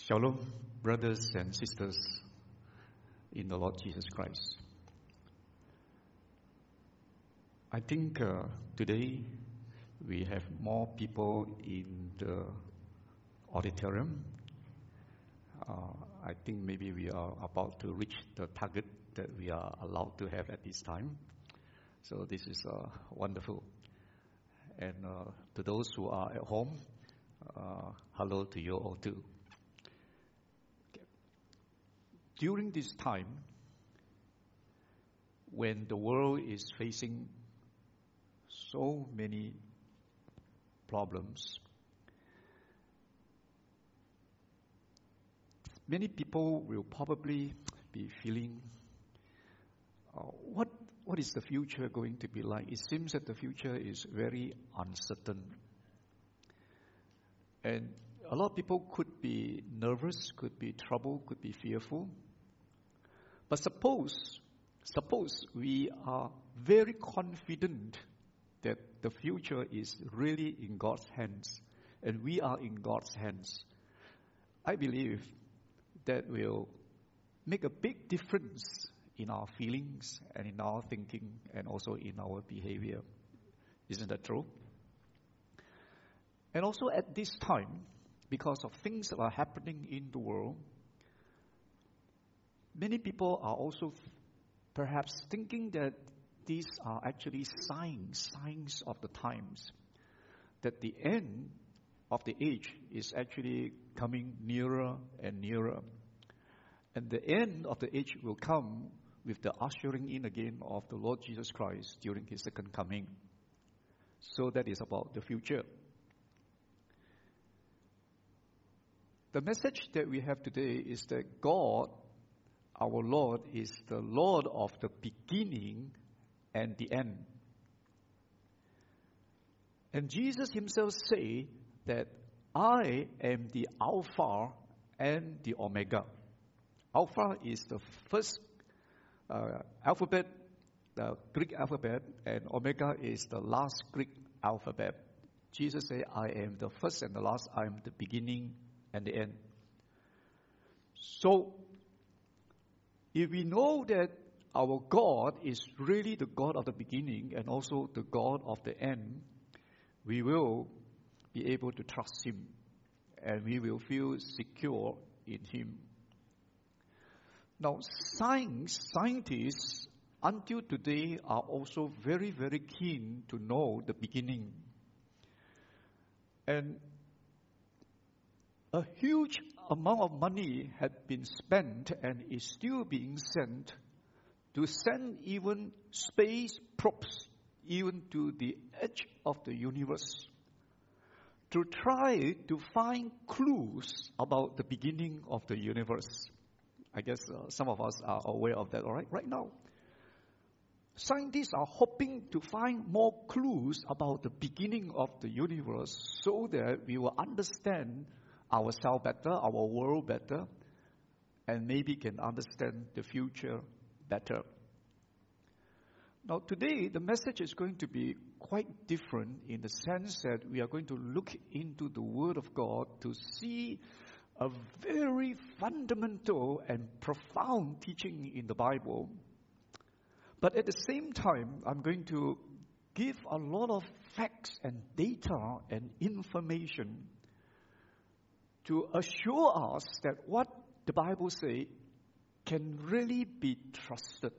Shalom, brothers and sisters in the Lord Jesus Christ. I think today we have more people in the auditorium. I think maybe we are about to reach the target that we are allowed to have at this time. So this is wonderful. And to those who are at home, hello to you all too. During this time, when the world is facing so many problems, many people will probably be feeling, what is the future going to be like? It seems that the future is very uncertain. And a lot of people could be nervous, could be troubled, could be fearful. But suppose we are very confident that the future is really in God's hands, and we are in God's hands. I believe that will make a big difference in our feelings and in our thinking and also in our behavior. Isn't that true? And also at this time, because of things that are happening in the world, many people are also perhaps thinking that these are actually signs of the times, that the end of the age is actually coming nearer and nearer. And the end of the age will come with the ushering in again of the Lord Jesus Christ during His second coming. So that is about the future. The message that we have today is that God, our Lord, is the Lord of the beginning and the end. And Jesus Himself say that I am the Alpha and the Omega. Alpha is the first alphabet, the Greek alphabet, and Omega is the last Greek alphabet. Jesus say, I am the first and the last, I am the beginning and the end. So, if we know that our God is really the God of the beginning and also the God of the end, we will be able to trust Him and we will feel secure in Him. Now, scientists until today are also very, very keen to know the beginning. And a huge amount of money had been spent and is still being sent to send even space probes even to the edge of the universe to try to find clues about the beginning of the universe. I guess some of us are aware of that, all right? Right now, scientists are hoping to find more clues about the beginning of the universe so that we will understand ourselves better, our world better, and maybe can understand the future better. Now today, the message is going to be quite different in the sense that we are going to look into the Word of God to see a very fundamental and profound teaching in the Bible. But at the same time, I'm going to give a lot of facts and data and information to assure us that what the Bible says can really be trusted.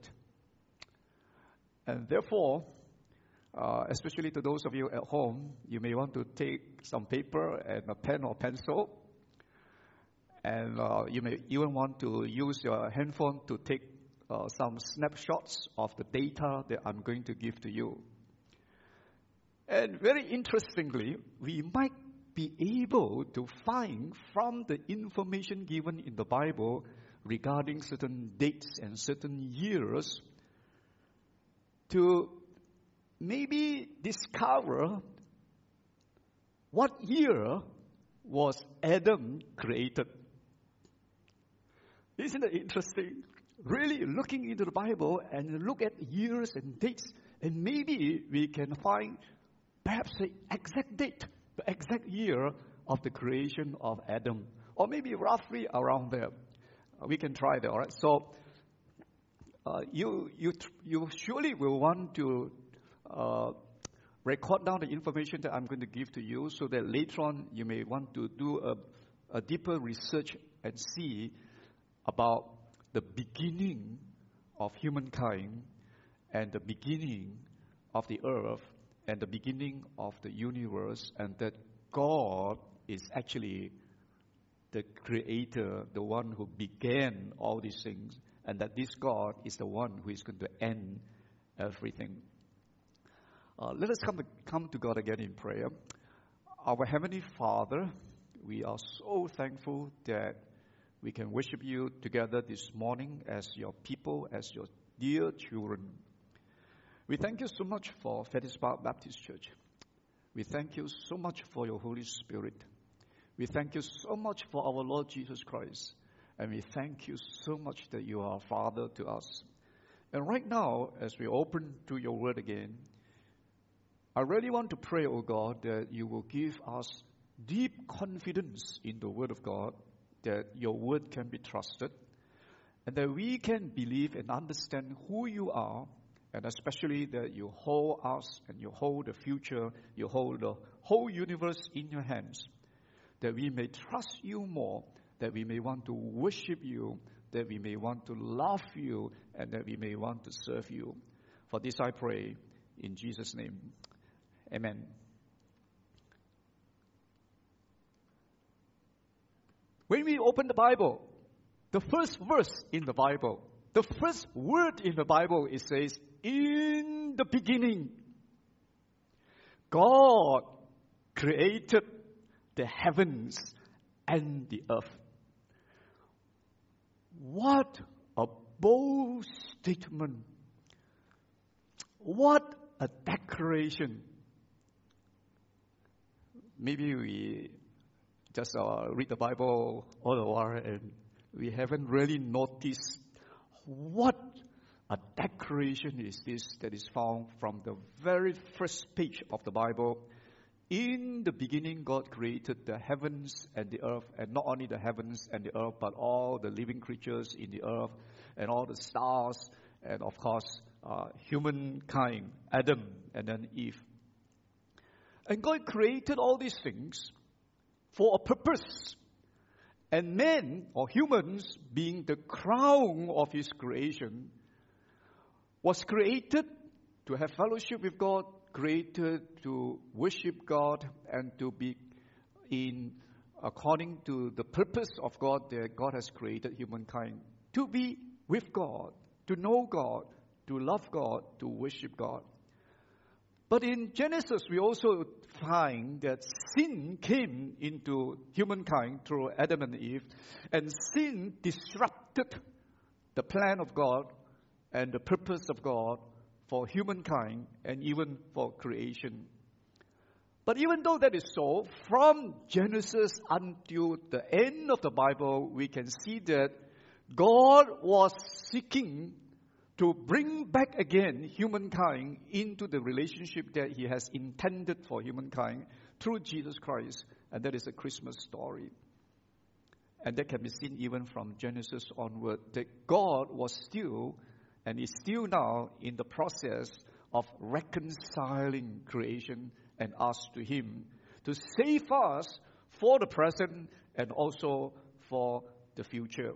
And therefore, especially to those of you at home, you may want to take some paper and a pen or pencil. And you may even want to use your handphone to take some snapshots of the data that I'm going to give to you. And very interestingly, we might be able to find from the information given in the Bible regarding certain dates and certain years to maybe discover what year was Adam created. Isn't it interesting? Really looking into the Bible and look at years and dates, and maybe we can find perhaps the exact date, the exact year of the creation of Adam, or maybe roughly around there. We can try that, all right? So you surely will want to record down the information that I'm going to give to you so that later on you may want to do a deeper research and see about the beginning of humankind and the beginning of the earth and the beginning of the universe, and that God is actually the creator, the one who began all these things, and that this God is the one who is going to end everything. Let us come to God again in prayer. Our Heavenly Father, we are so thankful that we can worship you together this morning as your people, as your dear children. We thank you so much for Fetispark Baptist Church. We thank you so much for your Holy Spirit. We thank you so much for our Lord Jesus Christ. And we thank you so much that you are Father to us. And right now, as we open to your word again, I really want to pray, O God, that you will give us deep confidence in the word of God, that your word can be trusted, and that we can believe and understand who you are, and especially that you hold us and you hold the future, you hold the whole universe in your hands, that we may trust you more, that we may want to worship you, that we may want to love you, and that we may want to serve you. For this I pray in Jesus' name. Amen. When we open the Bible, the first verse in the Bible, the first word in the Bible, it says, in the beginning, God created the heavens and the earth. What a bold statement. What a declaration. Maybe we just read the Bible all the while and we haven't really noticed what a declaration is this that is found from the very first page of the Bible. In the beginning, God created the heavens and the earth, and not only the heavens and the earth, but all the living creatures in the earth, and all the stars, and of course, humankind, Adam and then Eve. And God created all these things for a purpose. And men, or humans, being the crown of His creation, was created to have fellowship with God, created to worship God, and to be according to the purpose of God that God has created humankind, to be with God, to know God, to love God, to worship God. But in Genesis, we also find that sin came into humankind through Adam and Eve, and sin disrupted the plan of God and the purpose of God for humankind and even for creation. But even though that is so, from Genesis until the end of the Bible, we can see that God was seeking to bring back again humankind into the relationship that He has intended for humankind through Jesus Christ. And that is a Christmas story. And that can be seen even from Genesis onward, that God was still, and is still now, in the process of reconciling creation and us to Him, to save us for the present and also for the future.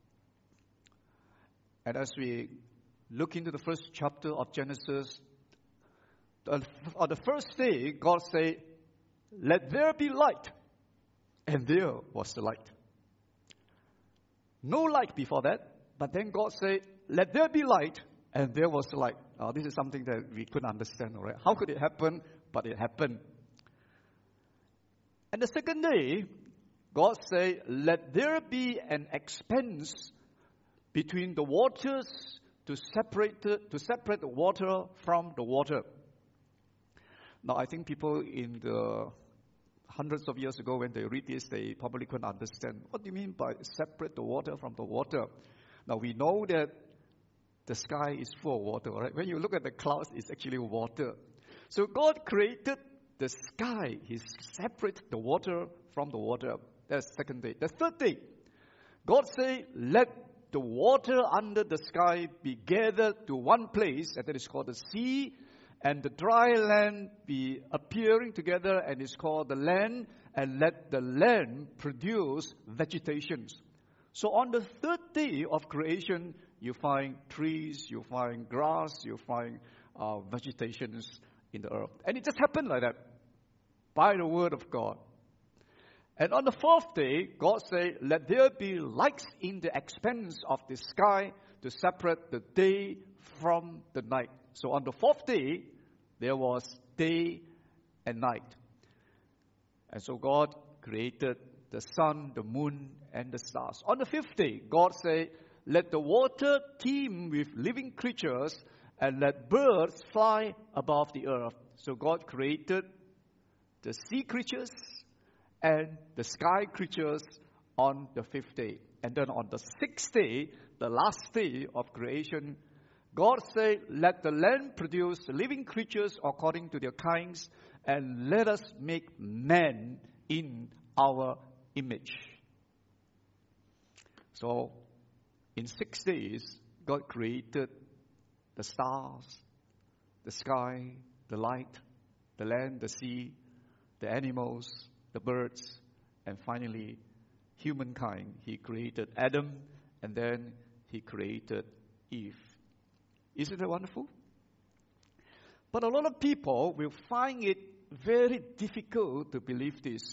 And as we look into the first chapter of Genesis, on the first day, God said, "Let there be light." And there was the light. No light before that, but then God said, "Let there be light," and there was the light. This is something that we couldn't understand, all right? How could it happen? But it happened. And the second day, God said, "Let there be an expanse between the waters to separate the water from the water." Now, I think people in the hundreds of years ago, when they read this, they probably couldn't understand. What do you mean by separate the water from the water? Now, we know that the sky is full of water, right? When you look at the clouds, it's actually water. So God created the sky. He separated the water from the water. That's the second day. The third day, God said, let the water under the sky be gathered to one place, and that is called the sea, and the dry land be appearing together, and it's called the land, and let the land produce vegetations. So on the third day of creation, you find trees, you find grass, you find vegetations in the earth. And it just happened like that, by the word of God. And on the fourth day, God said, let there be lights in the expanse of the sky to separate the day from the night. So on the fourth day, there was day and night. And so God created the sun, the moon, and the stars. On the fifth day, God said, let the water teem with living creatures, and let birds fly above the earth. So God created the sea creatures and the sky creatures on the fifth day. And then on the sixth day, the last day of creation, God said, let the land produce living creatures according to their kinds, and let us make man in our image. So, in 6 days, God created the stars, the sky, the light, the land, the sea, the animals, the birds, and finally, humankind. He created Adam, and then He created Eve. Isn't that wonderful? But a lot of people will find it very difficult to believe this.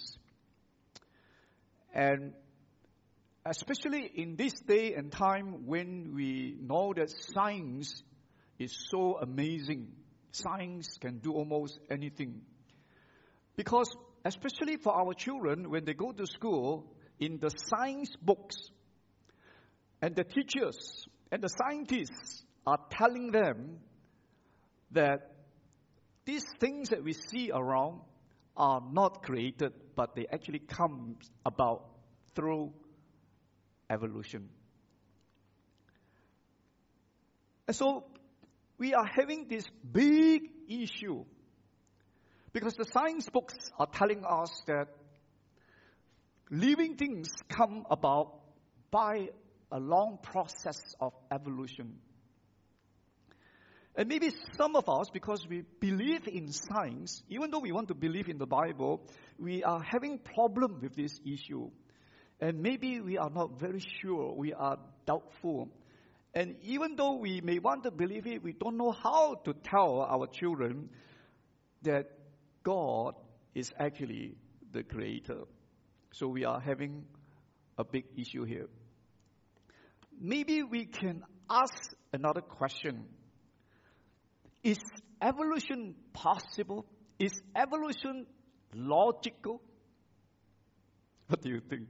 And especially in this day and time when we know that science is so amazing. Science can do almost anything. Because especially for our children, when they go to school, in the science books, and the teachers and the scientists are telling them that these things that we see around are not created, but they actually come about through evolution. And so we are having this big issue because the science books are telling us that living things come about by a long process of evolution. And maybe some of us, because we believe in science, even though we want to believe in the Bible, we are having problem with this issue. And maybe we are not very sure, we are doubtful. And even though we may want to believe it, we don't know how to tell our children that God is actually the creator. So we are having a big issue here. Maybe we can ask another question. Is evolution possible? Is evolution logical? What do you think?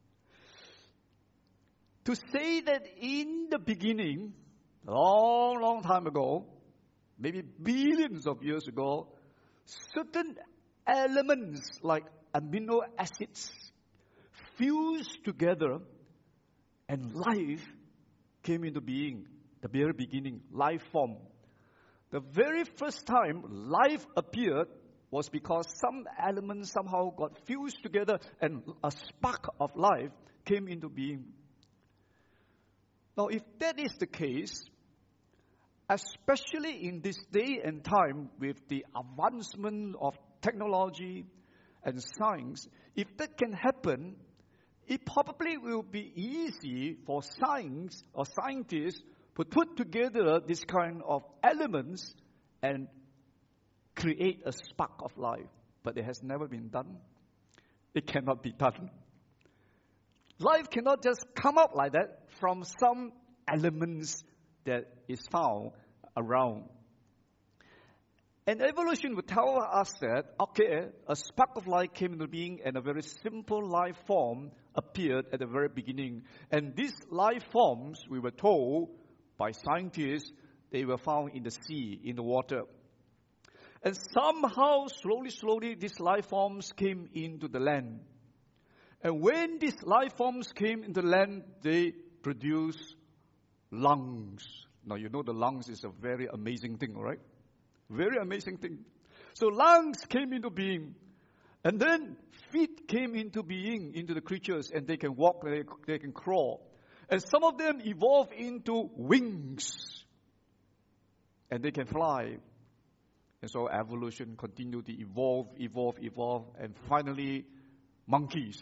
To say that in the beginning, long time ago, maybe billions of years ago, certain elements like amino acids fused together and life came into being, the very beginning, life formed. The very first time life appeared was because some elements somehow got fused together and a spark of life came into being. Now, if that is the case, especially in this day and time with the advancement of technology and science, if that can happen, it probably will be easy for science or scientists to put together this kind of elements and create a spark of life. But it has never been done. It cannot be done. Life cannot just come up like that from some elements that is found around. And evolution would tell us that, okay, a spark of light came into being and a very simple life form appeared at the very beginning. And these life forms, we were told by scientists, they were found in the sea, in the water. And somehow, slowly, these life forms came into the land. And when these life forms came into the land, they produced lungs. Now, you know the lungs is a very amazing thing, right? Very amazing thing. So lungs came into being. And then feet came into being into the creatures, and they can walk, they can crawl. And some of them evolved into wings, and they can fly. And so evolution continued to evolve, and finally monkeys.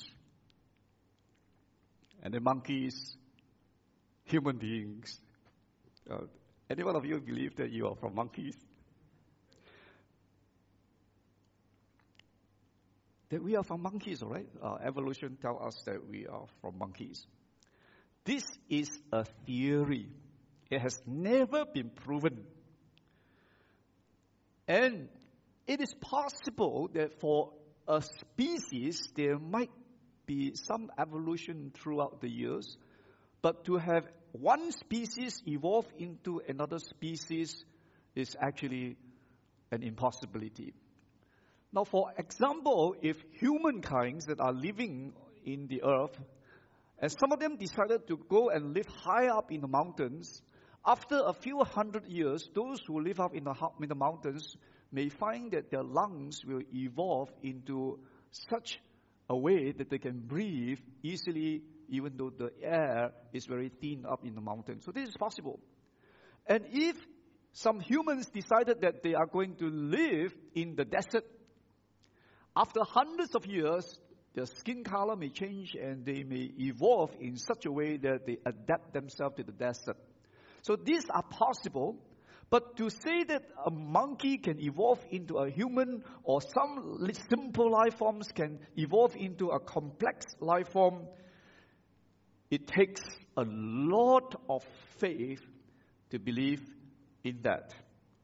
And the monkeys, human beings. Any one of you believe that you are from monkeys? That we are from monkeys, all right? Evolution tells us that we are from monkeys. This is a theory. It has never been proven. And it is possible that for a species, there might be some evolution throughout the years, but to have one species evolve into another species is actually an impossibility. Now, for example, if humankind that are living in the earth, and some of them decided to go and live high up in the mountains, after a few hundred years, those who live up in the mountains may find that their lungs will evolve into such a way that they can breathe easily, even though the air is very thin up in the mountains. So this is possible. And if some humans decided that they are going to live in the desert, after hundreds of years, their skin color may change and they may evolve in such a way that they adapt themselves to the desert. So these are possible, but to say that a monkey can evolve into a human or some simple life forms can evolve into a complex life form, it takes a lot of faith to believe in that.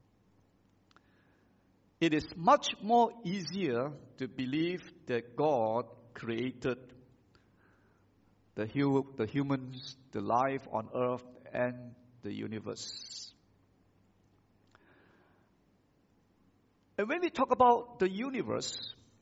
It is much more easier to believe that God created the humans, the life on earth, and the universe. And when we talk about the universe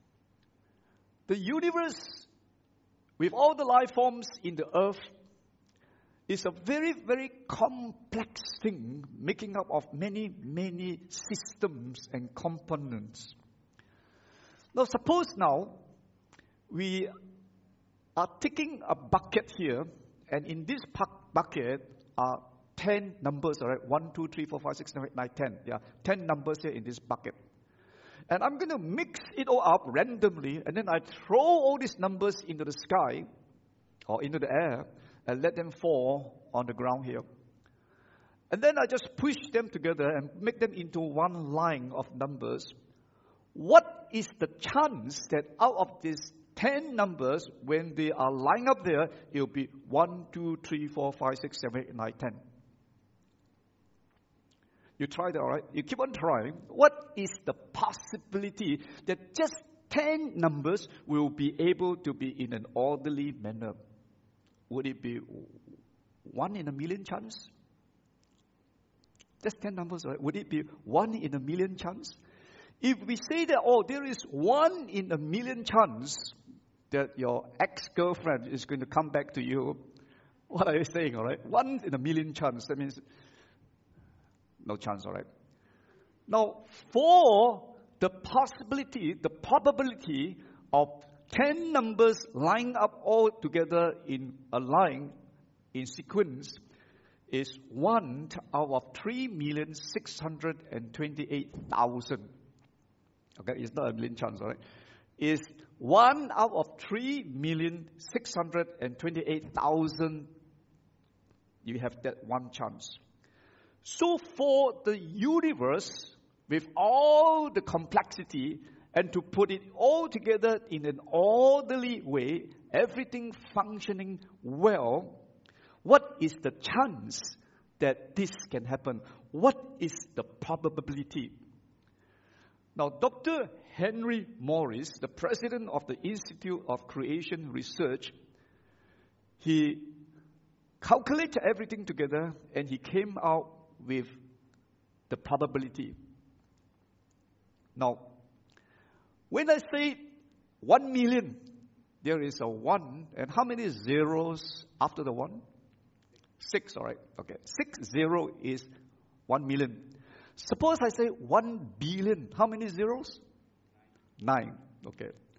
with all the life forms in the earth is a very, very complex thing, making up of many, many systems and components. Now, suppose now we are taking a bucket here, and in this bucket are 10 numbers, all right? 1, 2, 3, 4, 5, 6, 7, 8, 9, 10. Yeah, 10 numbers here in this bucket. And I'm going to mix it all up randomly, and then I throw all these numbers into the sky or into the air and let them fall on the ground here. And then I just push them together and make them into one line of numbers. What is the chance that out of these 10 numbers, when they are lined up there, it will be 1, 2, 3, 4, 5, 6, 7, 8, 9, 10. You try that, all right? You keep on trying. What is the possibility that just 10 numbers will be able to be in an orderly manner? Would it be 1 in a million chance? Just 10 numbers, right? Would it be 1 in a million chance? If we say that, there is 1 in a million chance that your ex-girlfriend is going to come back to you, what are you saying, all right? 1 in a million chance. That means no chance, all right? Now, for the probability of 10 numbers lined up all together in a line, in sequence, is 1 out of 3,628,000. Okay, it's not a million chance, all right? It's 1 out of 3,628,000. You have that one chance. So for the universe, with all the complexity, and to put it all together in an orderly way, everything functioning well, what is the chance that this can happen? What is the probability? Now, Dr. Henry Morris, the president of the Institute of Creation Research, he calculated everything together and he came out with the probability. Now, when I say 1 million, there is a 1, and how many zeros after the 1? 6, all right. Okay, 60 is 1 million. Suppose I say 1 billion, how many zeros? 9, okay.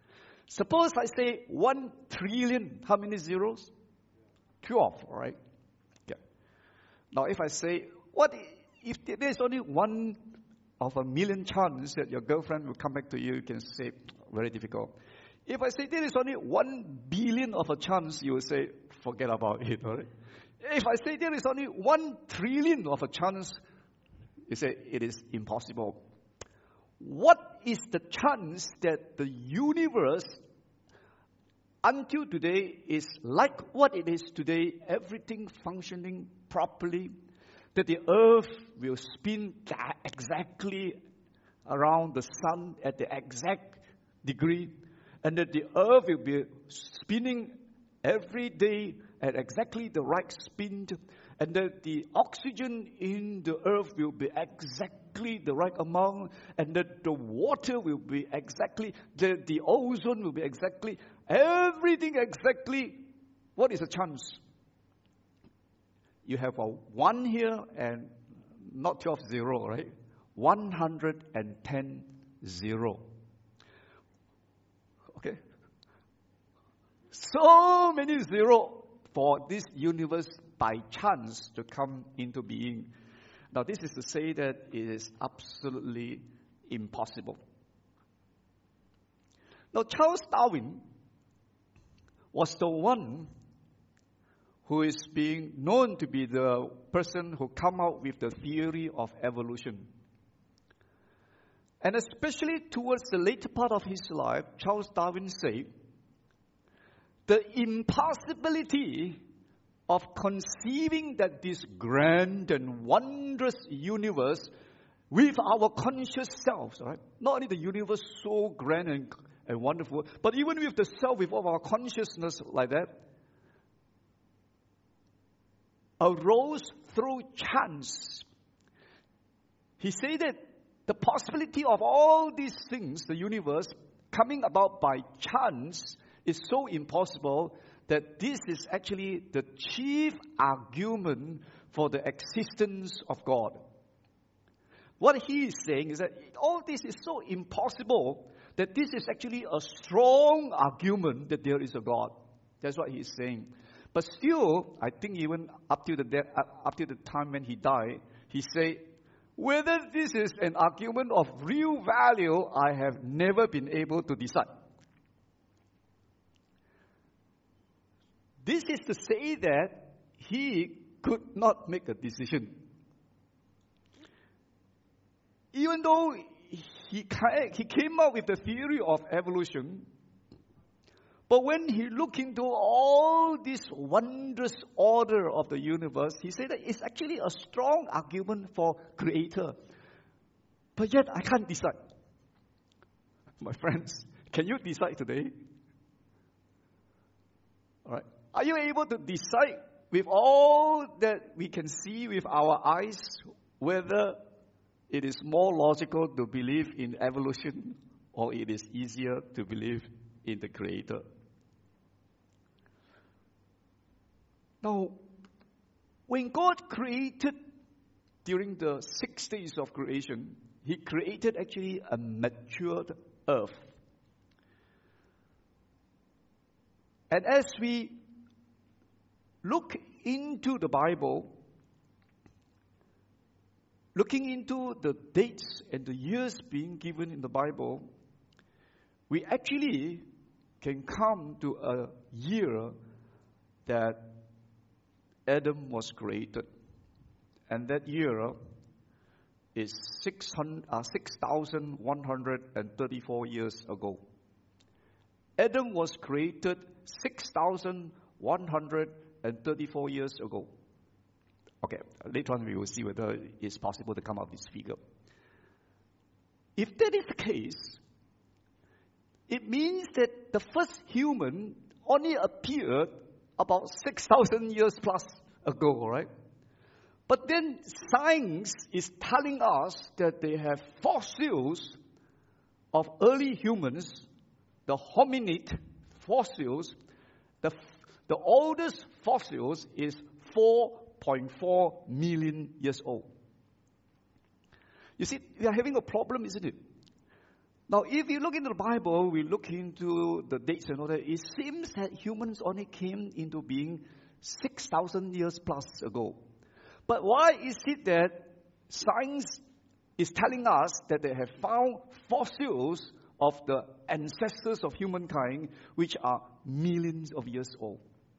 Suppose I say 1 trillion, how many zeros? 12, right? Yeah. Now if I say, what if there's only 1 of a million chance that your girlfriend will come back to you, you can say, very difficult. If I say there is only 1 billion of a chance, you will say, forget about it, all right? If I say there is only 1 trillion of a chance, you say it is impossible. What is the chance that the universe until today is like what it is today, everything functioning properly, that the earth will spin exactly around the sun at the exact degree, and that the earth will be spinning every day at exactly the right spin, and that the oxygen in the earth will be exactly the right amount, and that the water will be exactly, the ozone will be exactly, everything exactly. What is the chance? You have a 1 here and not 12 0, right? 110 0. Okay? So many zero for this universe by chance to come into being. Now this is to say that it is absolutely impossible. Now Charles Darwin was the one who is being known to be the person who came out with the theory of evolution. And especially towards the later part of his life, Charles Darwin said, the impossibility of conceiving that this grand and wondrous universe with our conscious selves, right? Not only the universe so grand and wonderful, but even with the self, with all our consciousness like that, arose through chance. He said that the possibility of all these things, the universe, coming about by chance is so impossible that this is actually the chief argument for the existence of God. What he is saying is that all this is so impossible that this is actually a strong argument that there is a God. That's what he is saying. But still, I think even up to the time when he died, he said, whether this is an argument of real value, I have never been able to decide. This is to say that he could not make a decision. Even though he came up with the theory of evolution, but when he looked into all this wondrous order of the universe, he said that it's actually a strong argument for Creator. But yet I can't decide. My friends, can you decide today? All right. Are you able to decide with all that we can see with our eyes whether it is more logical to believe in evolution or it is easier to believe in the Creator? Now, when God created during the 6 days of creation, He created actually a matured earth. And as we look into the Bible, looking into the dates and the years being given in the Bible, we actually can come to a year that Adam was created. And that year is 6,134 years ago. Adam was created 6,134 years ago. Okay, later on we will see whether it's possible to come up with this figure. If that is the case, it means that the first human only appeared about 6,000 years plus ago, right? But then science is telling us that they have fossils of early humans, the hominid fossils. The oldest fossils is 4.4 million years old. You see, we are having a problem, isn't it? Now, if you look into the Bible, we look into the dates and all that, it seems that humans only came into being 6,000 years plus ago. But why is it that science is telling us that they have found fossils of the ancestors of humankind, which are millions of years old?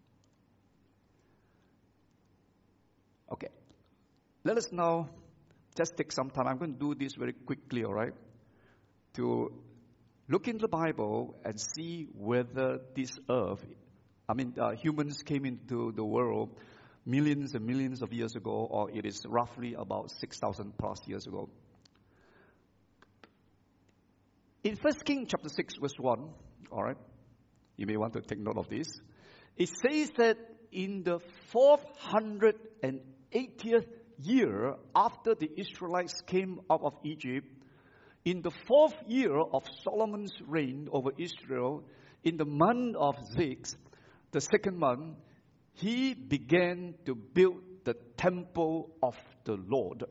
Okay. Let us now just take some time. I'm going to do this very quickly, all right? To look into the Bible and see whether this earth, humans came into the world millions and millions of years ago, or it is roughly about 6,000 plus years ago. In 1 Kings chapter 6, verse 1, all right, you may want to take note of this. It says that in the 480th year after the Israelites came out of Egypt, in the 4th year of Solomon's reign over Israel, in the month of Zix, the second month, he began to build the temple of the Lord.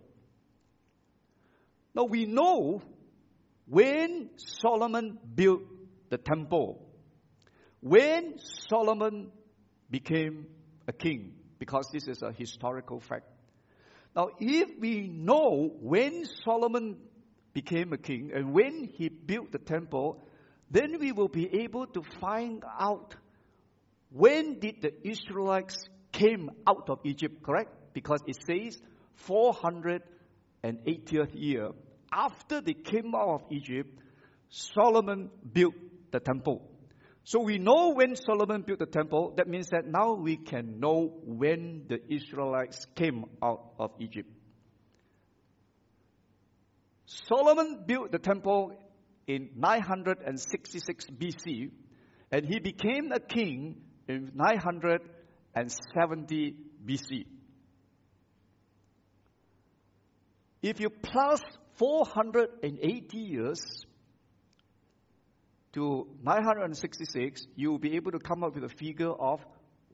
Now we know when Solomon built the temple, when Solomon became a king, because this is a historical fact. Now, if we know when Solomon became a king and when he built the temple, then we will be able to find out when did the Israelites came out of Egypt, correct? Because it says 480th year. After they came out of Egypt, Solomon built the temple. So we know when Solomon built the temple. That means that now we can know when the Israelites came out of Egypt. Solomon built the temple in 966 BC, and he became a king in 970 BC. If you plus 480 years to 966, you will be able to come up with a figure of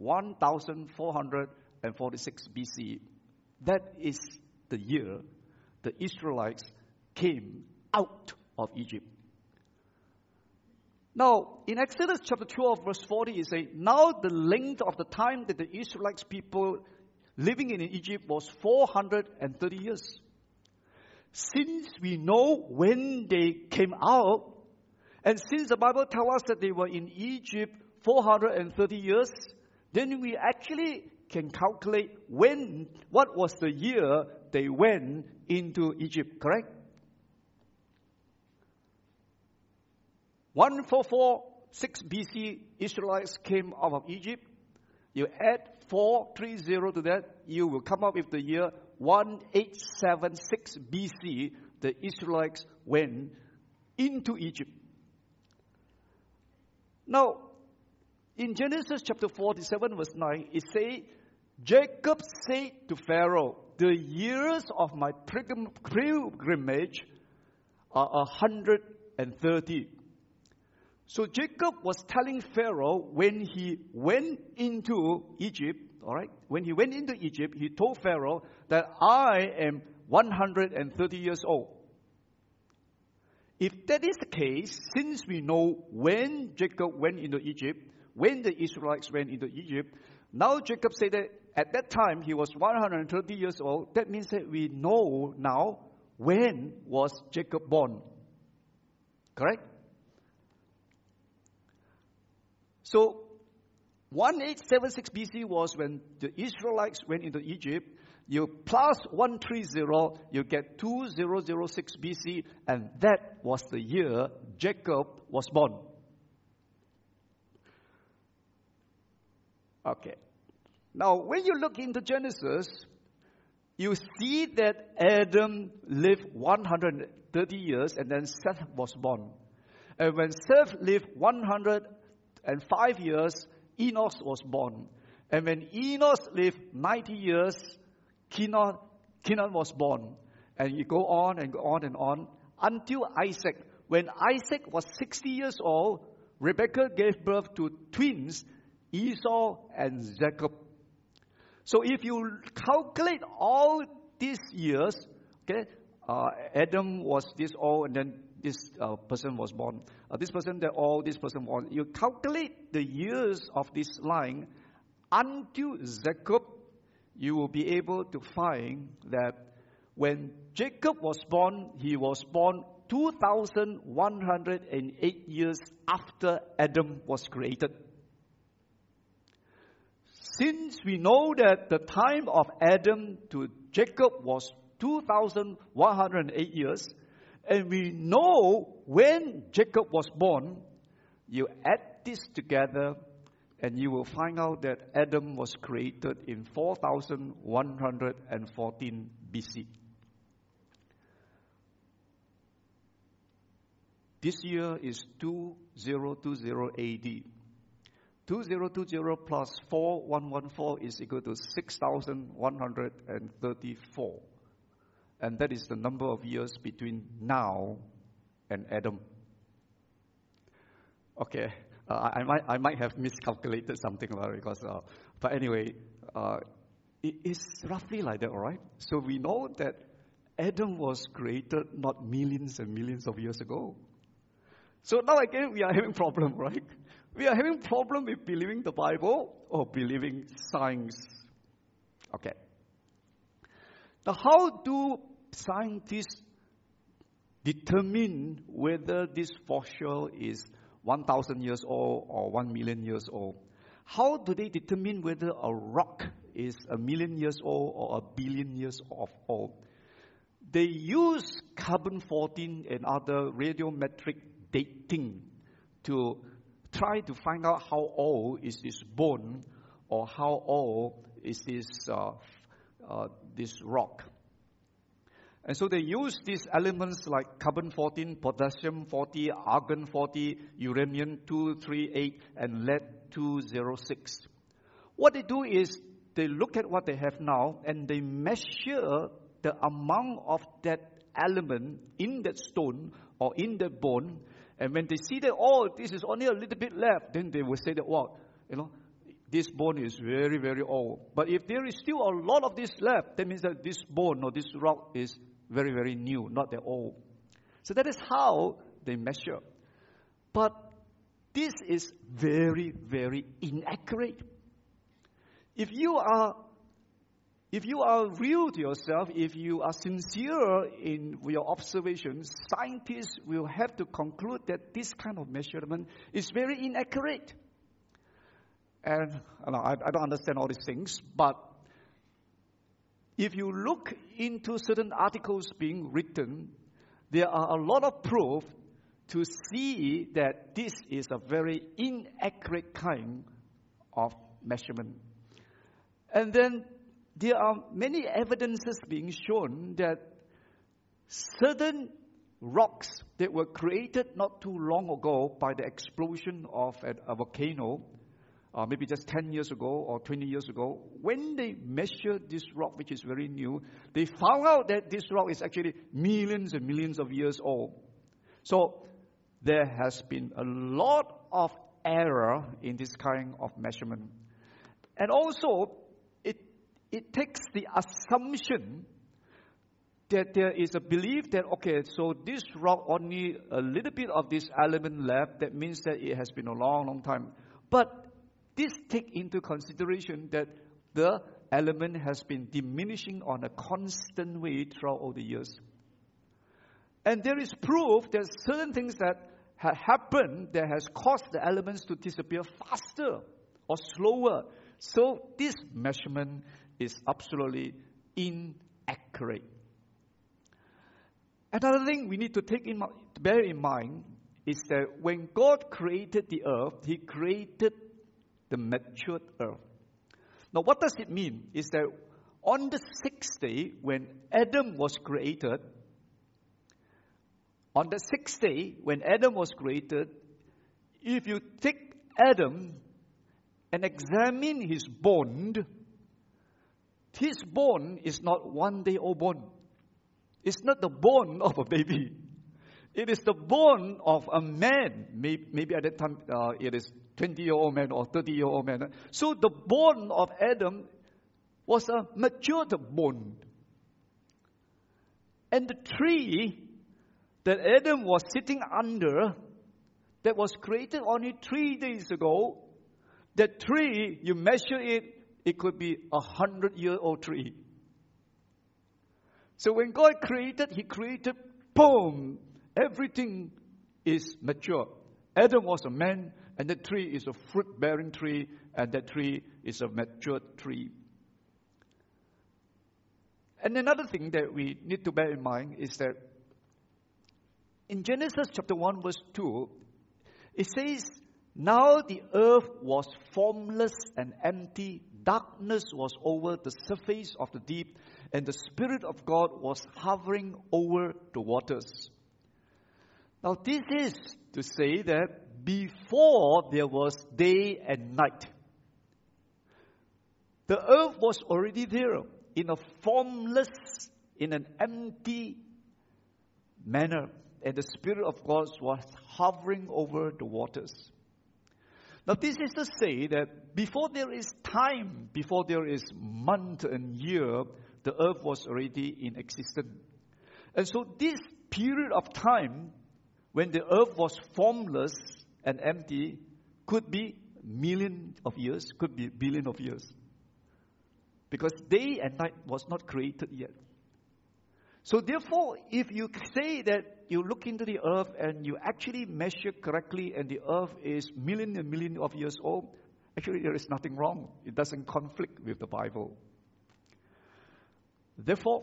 1446 BC. That is the year the Israelites came out of Egypt. Now, in Exodus chapter 12, verse 40, it says, now the length of the time that the Israelites people living in Egypt was 430 years. Since we know when they came out, and since the Bible tells us that they were in Egypt 430 years, then we actually can calculate what was the year they went into Egypt, correct? 1446 BC, Israelites came out of Egypt. You add 430 to that, you will come up with the year 1876 BC, the Israelites went into Egypt. Now, in Genesis chapter 47, verse 9, it says, Jacob said to Pharaoh, the years of my pilgrimage are 130. So Jacob was telling Pharaoh when he went into Egypt, all right, when he went into Egypt, he told Pharaoh that I am 130 years old. If that is the case, since we know when Jacob went into Egypt, when the Israelites went into Egypt, now Jacob said that at that time he was 130 years old. That means that we know now when was Jacob born. Correct? So 1876 BC was when the Israelites went into Egypt. You plus 130, you get 2006 BC, and that was the year Jacob was born. Okay. Now, when you look into Genesis, you see that Adam lived 130 years, and then Seth was born. And when Seth lived 105 years, Enos was born. And when Enos lived 90 years, Kenan was born. And you go on and on until Isaac. When Isaac was 60 years old, Rebekah gave birth to twins, Esau and Jacob. So if you calculate all these years, okay, Adam was this old, and then this person was born. This person that this person born. You calculate the years of this line until Jacob, you will be able to find that when Jacob was born, he was born 2,108 years after Adam was created. Since we know that the time of Adam to Jacob was 2,108 years, and we know when Jacob was born, you add this together and you will find out that Adam was created in 4,114 BC. This year is 2020 AD. 2020 plus 4114 is equal to 6,134. And that is the number of years between now and Adam. Okay, I might have miscalculated something about it because, but anyway, it is roughly like that, all right? So we know that Adam was created not millions and millions of years ago. So now again, we are having problem, right? We are having problem with believing the Bible or believing science. Okay. Now, how do scientists determine whether this fossil is 1,000 years old or 1 million years old? How do they determine whether a rock is 1 million years old or 1 billion years old? They use carbon-14 and other radiometric dating to try to find out how old is this bone or how old is this rock. And so they use these elements like carbon-14, potassium-40, argon-40, uranium-238, and lead-206. What they do is they look at what they have now and they measure the amount of that element in that stone or in that bone. And when they see that, this is only a little bit left, then they will say that, this bone is very, very old. But if there is still a lot of this left, that means that this bone or this rock is very, very new, not that old. So that is how they measure. But this is very, very inaccurate. If you are real to yourself, if you are sincere in your observations, scientists will have to conclude that this kind of measurement is very inaccurate. And I don't understand all these things, but if you look into certain articles being written, there are a lot of proof to see that this is a very inaccurate kind of measurement. And then there are many evidences being shown that certain rocks that were created not too long ago by the explosion of a volcano, maybe just 10 years ago or 20 years ago, when they measured this rock, which is very new, they found out that this rock is actually millions and millions of years old. So there has been a lot of error in this kind of measurement. And also, it takes the assumption that there is a belief that, so this rock only a little bit of this element left, that means that it has been a long, long time. But this takes into consideration that the element has been diminishing on a constant way throughout all the years. And there is proof that certain things that have happened that has caused the elements to disappear faster or slower. So this measurement is absolutely inaccurate. Another thing we need to bear in mind is that when God created the earth, He created the matured earth. Now, what does it mean? Is that on the sixth day, when Adam was created, if you take Adam and examine his bone is not 1 day old bone. It's not the bone of a baby. It is the bone of a man. Maybe at that time it is 20-year-old man or 30-year-old man. So the bone of Adam was a matured bone. And the tree that Adam was sitting under, that was created only 3 days ago, that tree, you measure it, it could be 100-year-old tree. So when God created, He created, boom, everything is mature. Adam was a man, and the tree is a fruit-bearing tree, and that tree is a mature tree. And another thing that we need to bear in mind is that in Genesis chapter 1 verse 2, it says, "Now the earth was formless and empty, darkness was over the surface of the deep, and the Spirit of God was hovering over the waters." Now this is to say that before there was day and night, the earth was already there in a formless, in an empty manner, and the Spirit of God was hovering over the waters. Now this is to say that before there is time, before there is month and year, the earth was already in existence. And so this period of time, when the earth was formless and empty, could be million of years, could be billion of years. Because day and night was not created yet. So therefore, if you say that you look into the earth and you actually measure correctly and the earth is million and million of years old, actually there is nothing wrong. It doesn't conflict with the Bible. Therefore,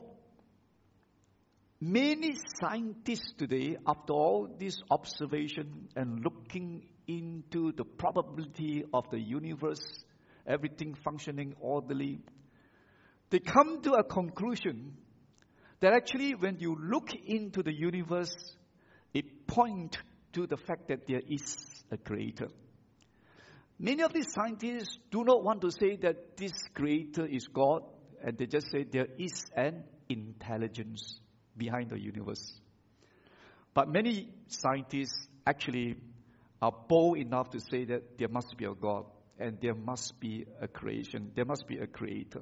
many scientists today, after all this observation and looking into the probability of the universe, everything functioning orderly, they come to a conclusion that actually when you look into the universe, it points to the fact that there is a creator. Many of these scientists do not want to say that this creator is God, and they just say there is an intelligence behind the universe. But many scientists actually are bold enough to say that there must be a God, and there must be a creation, there must be a creator.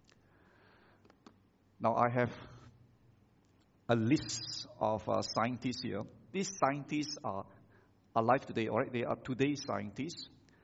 Now I have a list of scientists here. These scientists are alive today, all right? They are today's scientists.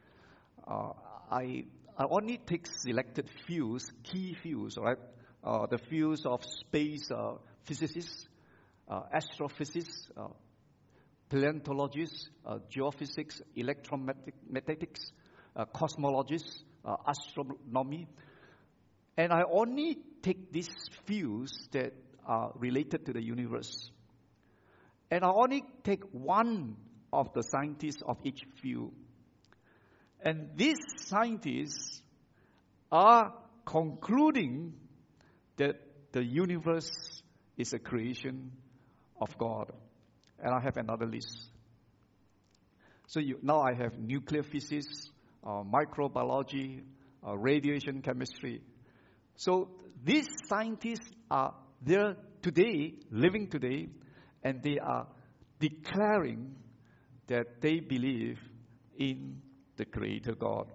I only take selected fields, key fields, all right? The fields of space physicists, astrophysicists, paleontologists, geophysics, electromagnetics, cosmologists, astronomy. And I only take these fields that are related to the universe. And I only take one of the scientists of each field. And these scientists are concluding that the universe is a creation of God. And I have another list. So now I have nuclear physics, microbiology, radiation chemistry. So these scientists are there today, living today, and they are declaring that they believe in the Creator God.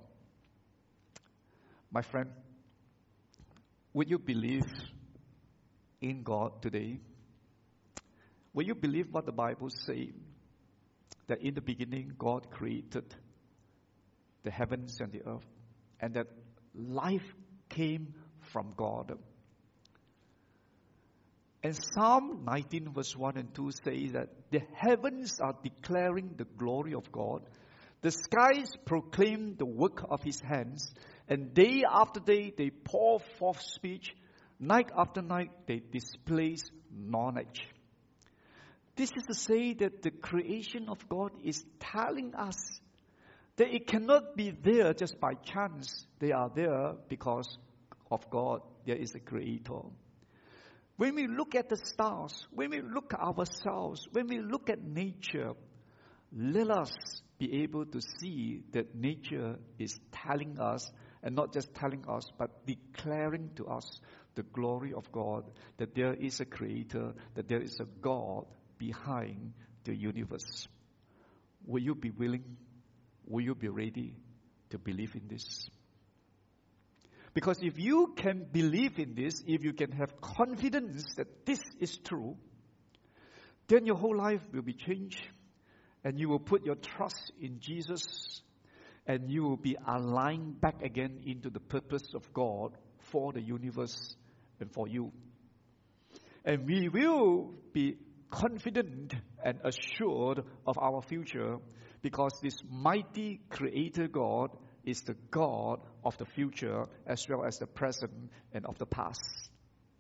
My friend, would you believe in God today? Will you believe what the Bible says? That in the beginning God created the heavens and the earth, and that life came from God. And Psalm 19 verse 1 and 2 says that the heavens are declaring the glory of God. The skies proclaim the work of His hands. And day after day they pour forth speech. Night after night they display knowledge. This is to say that the creation of God is telling us that it cannot be there just by chance. They are there because of God. There is a creator. When we look at the stars, when we look at ourselves, when we look at nature, let us be able to see that nature is telling us, and not just telling us, but declaring to us the glory of God, that there is a creator, that there is a God behind the universe. Will you be willing? Will you be ready to believe in this? Because if you can believe in this, if you can have confidence that this is true, then your whole life will be changed, and you will put your trust in Jesus, and you will be aligned back again into the purpose of God for the universe and for you. And we will be confident and assured of our future, because this mighty Creator God is the God of the future as well as the present and of the past.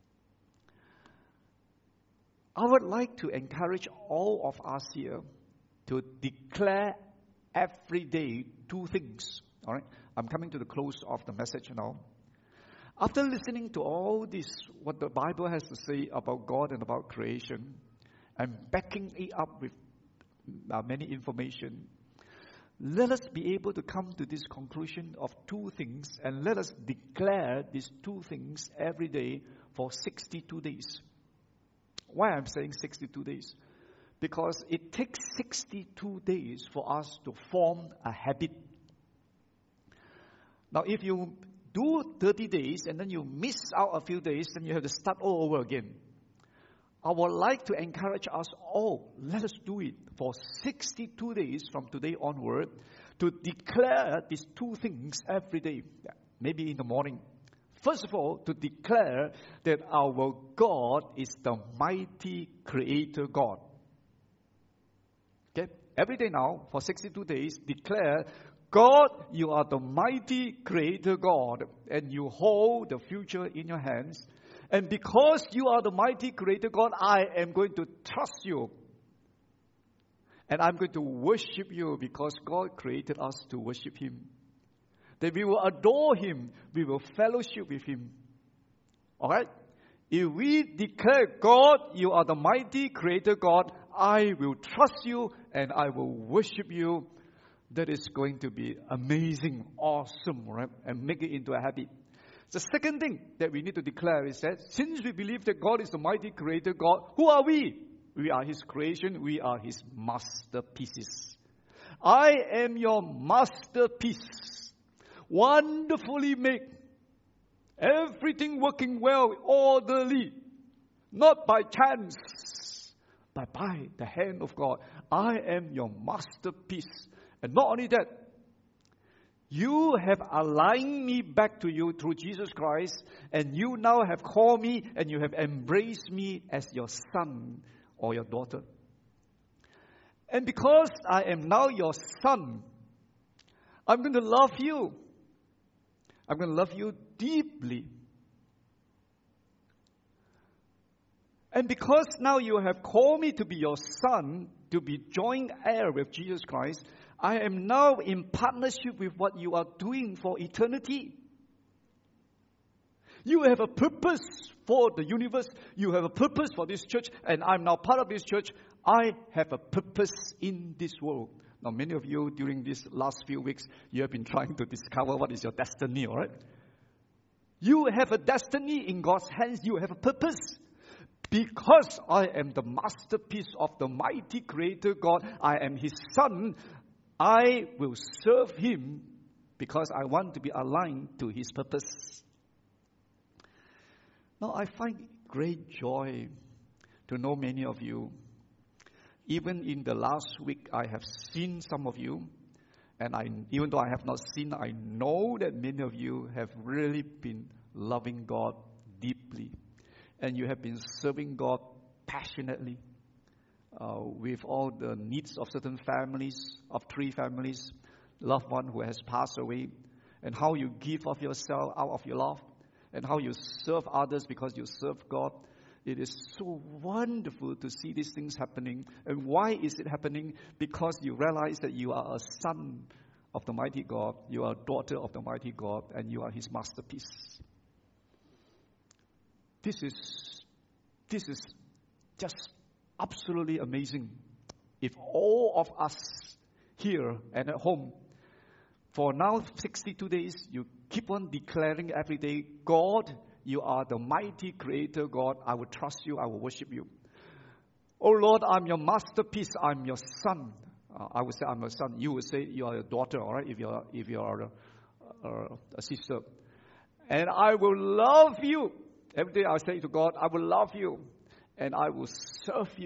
I would like to encourage all of us here to declare every day two things. All right, I'm coming to the close of the message now. After listening to all this, what the Bible has to say about God and about creation, and backing it up with many information, let us be able to come to this conclusion of two things, and let us declare these two things every day for 62 days. Why I'm saying 62 days? Because it takes 62 days for us to form a habit. Now, if you do 30 days and then you miss out a few days, then you have to start all over again. I would like to encourage us all, let us do it for 62 days from today onward, to declare these two things every day, maybe in the morning. First of all, to declare that our God is the mighty Creator God. Okay? Every day now, for 62 days, declare, God, you are the mighty Creator God, and you hold the future in your hands. And because you are the mighty Creator God, I am going to trust you. And I'm going to worship you, because God created us to worship Him. That we will adore Him, we will fellowship with Him. Alright? If we declare, God, you are the mighty Creator God, I will trust you and I will worship you, that is going to be amazing, awesome, right? And make it into a habit. The second thing that we need to declare is that since we believe that God is the mighty Creator God, who are we? We are His creation, we are His masterpieces. I am your masterpiece, wonderfully made, everything working well, orderly, not by chance, but by the hand of God. I am your masterpiece. And not only that, you have aligned me back to you through Jesus Christ, and you now have called me and you have embraced me as your son or your daughter. And because I am now your son, I'm going to love you. I'm going to love you deeply. And because now you have called me to be your son, to be joint heir with Jesus Christ, I am now in partnership with what you are doing for eternity. You have a purpose for the universe. You have a purpose for this church, and I'm now part of this church. I have a purpose in this world. Now, many of you during these last few weeks, you have been trying to discover what is your destiny, all right? You have a destiny in God's hands. You have a purpose. Because I am the masterpiece of the mighty Creator God, I am His son, I will serve Him because I want to be aligned to His purpose. Now, I find great joy to know many of you. Even in the last week, I have seen some of you, and even though I have not seen, I know that many of you have really been loving God deeply. And you have been serving God passionately with all the needs of certain families, of 3 families, loved one who has passed away, and how you give of yourself out of your love, and how you serve others because you serve God. It is so wonderful to see these things happening. And why is it happening? Because you realize that you are a son of the mighty God, you are a daughter of the mighty God, and you are His masterpiece. This is just absolutely amazing. If all of us here and at home, for now 62 days, you keep on declaring every day, God, you are the mighty Creator God. I will trust you. I will worship you. Oh Lord, I'm your masterpiece. I'm your son. I would say I'm your son. You would say you are a daughter, all right, if you are a sister. And I will love you. Every day I say to God, I will love you and I will serve you.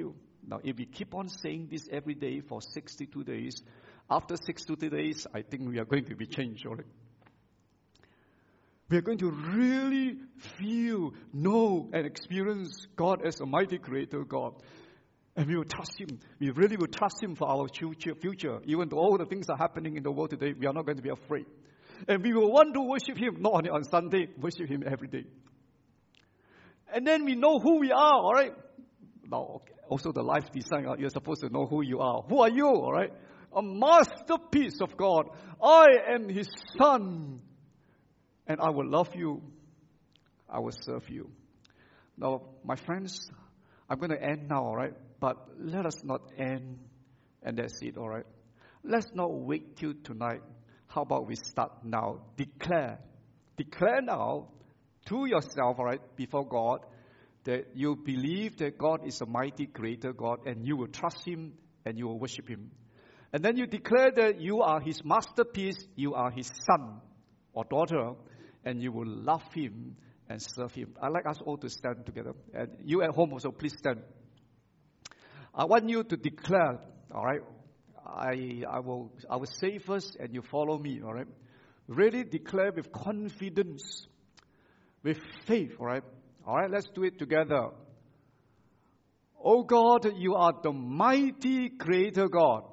Now, if we keep on saying this every day for 62 days, after 62 days, I think we are going to be changed, all right? We are going to really feel, know, and experience God as a mighty creator God. And we will trust Him. We really will trust Him for our future. Even though all the things are happening in the world today, we are not going to be afraid. And we will want to worship Him, not only on Sunday, worship Him every day. And then we know who we are, all right? Now, also the life design, you're supposed to know who you are. Who are you, all right? A masterpiece of God. I am His Son. And I will love you. I will serve you. Now, my friends, I'm going to end now, all right? But let us not end and that's it, all right? Let's not wait till tonight. How about we start now? Declare. Declare now to yourself, all right, before God, that you believe that God is a mighty creator God and you will trust Him and you will worship Him. And then you declare that you are His masterpiece, you are His son or daughter, and you will love Him and serve Him. I'd like us all to stand together. And you at home also, please stand. I want you to declare, all right? I will say first and you follow me, all right? Really declare with confidence, with faith, all right? All right, let's do it together. Oh God, you are the mighty creator God.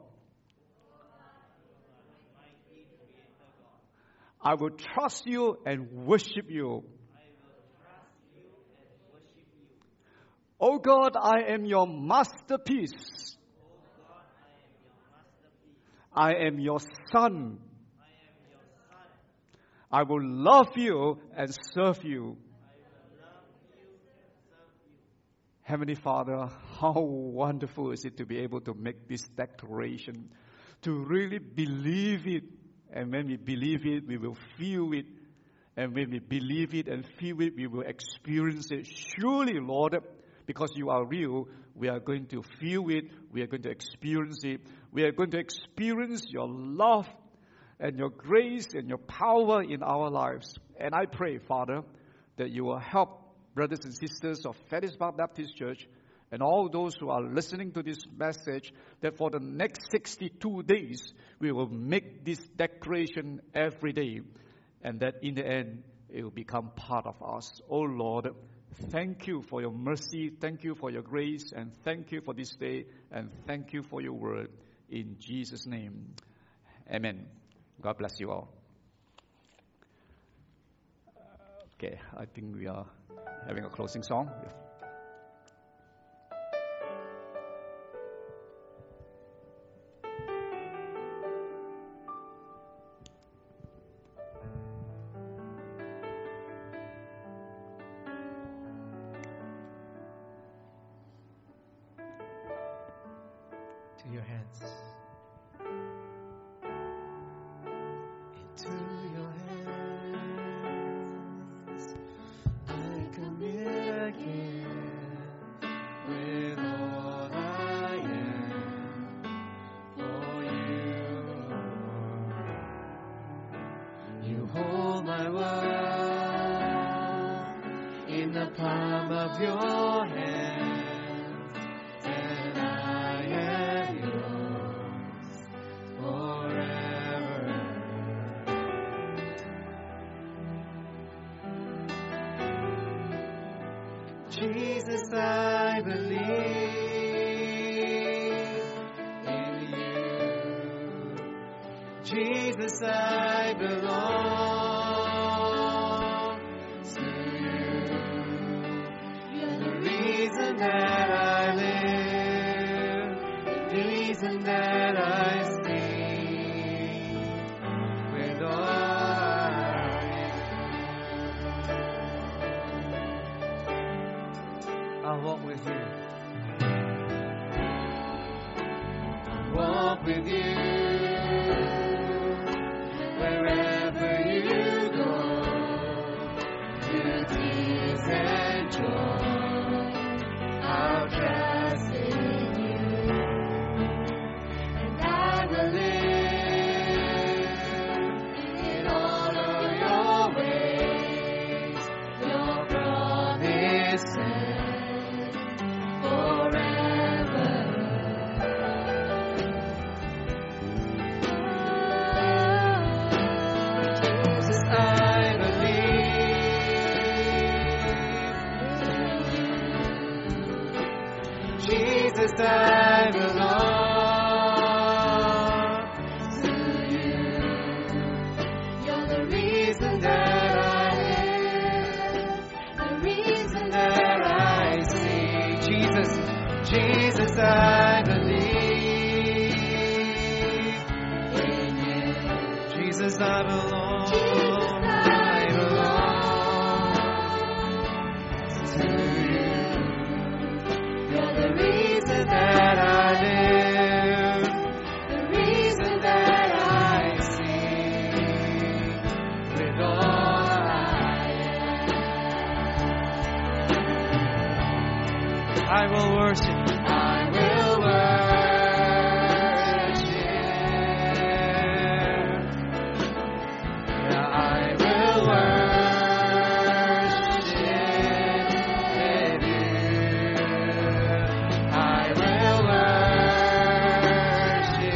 I will trust you and worship you. Oh God, I am your masterpiece. I am your son. I will love you and serve you. Heavenly Father, how wonderful is it to be able to make this declaration, to really believe it. And when we believe it, we will feel it. And when we believe it and feel it, we will experience it. Surely, Lord, because you are real, we are going to feel it. We are going to experience it. We are going to experience your love and your grace and your power in our lives. And I pray, Father, that you will help brothers and sisters of Fetisburg Baptist Church and all those who are listening to this message, that for the next 62 days, we will make this declaration every day, and that in the end, it will become part of us. Oh Lord, thank you for your mercy, thank you for your grace, and thank you for this day, and thank you for your word. In Jesus' name, amen. God bless you all. Okay, I think we are having a closing song. To your hands. Into your hands I commit again with all I am for you. You hold my world in the palm of your hand. Jesus, I believe in you. Jesus, I belong to you. You're the reason that I live, the reason that I sing with all. I'll walk with you. I'll walk with you wherever you go. Beauties and joy, I'll trust in you, and I will live in all of your ways, your promises. Forever Jesus, I belong to you. You're the reason that I live, the reason that I sing. Jesus, Jesus, I believe in you. Jesus, I belong. Jesus, I belong to you. You're the reason that I live, the reason that I sing with all I am. I will worship. I will worship. Yeah, I will worship you. I will worship.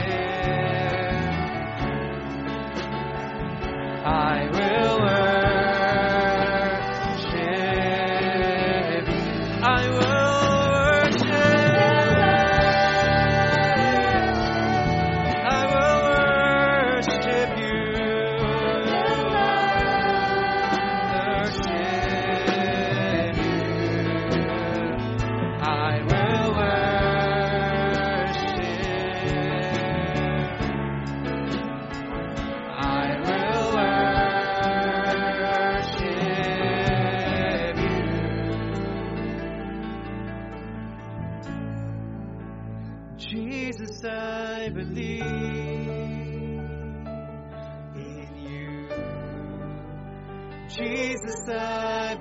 I will worship. I will worship. I will worship you. Worship you. I will worship. I will worship you. Jesus, I believe in you. Jesus, I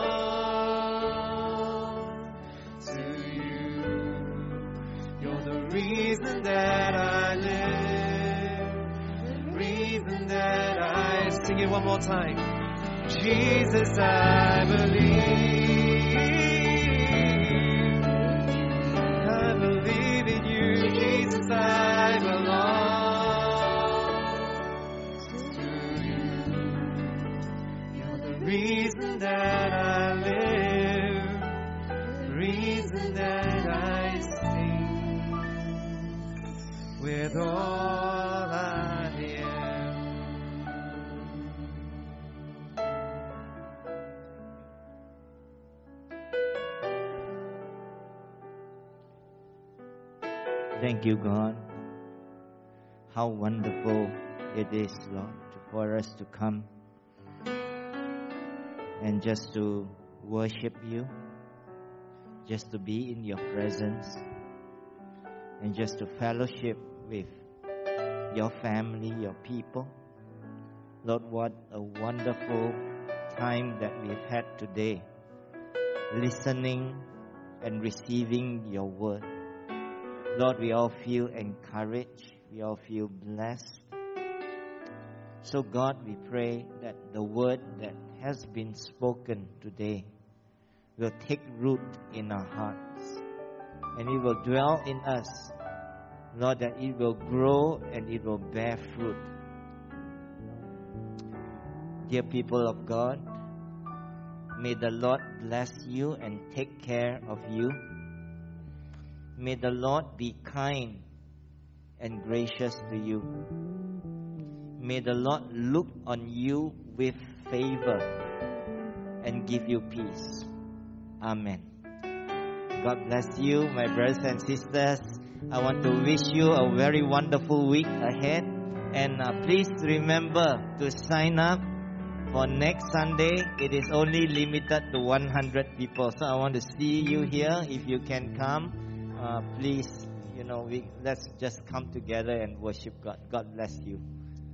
belong to you. You're the reason that I live, the reason that I sing it one more time. Jesus, I believe. I believe in you. Jesus, I belong to you. You're the reason that I live, the reason that I sing with all I am. Thank you, God. How wonderful it is, Lord, for us to come and just to worship you, just to be in your presence, and just to fellowship with your family, your people. Lord, what a wonderful time that we've had today, listening and receiving your word. Lord, we all feel encouraged. We all feel blessed. So God, we pray that the word that has been spoken today will take root in our hearts. And it will dwell in us. Lord, that it will grow and it will bear fruit. Dear people of God, may the Lord bless you and take care of you. May the Lord be kind and gracious to you. May the Lord look on you with favor and give you peace. Amen. God bless you, my brothers and sisters. I want to wish you a very wonderful week ahead. And please remember to sign up for next Sunday. It is only limited to 100 people. So I want to see you here. If you can come, please, let's just come together and worship God. God bless you.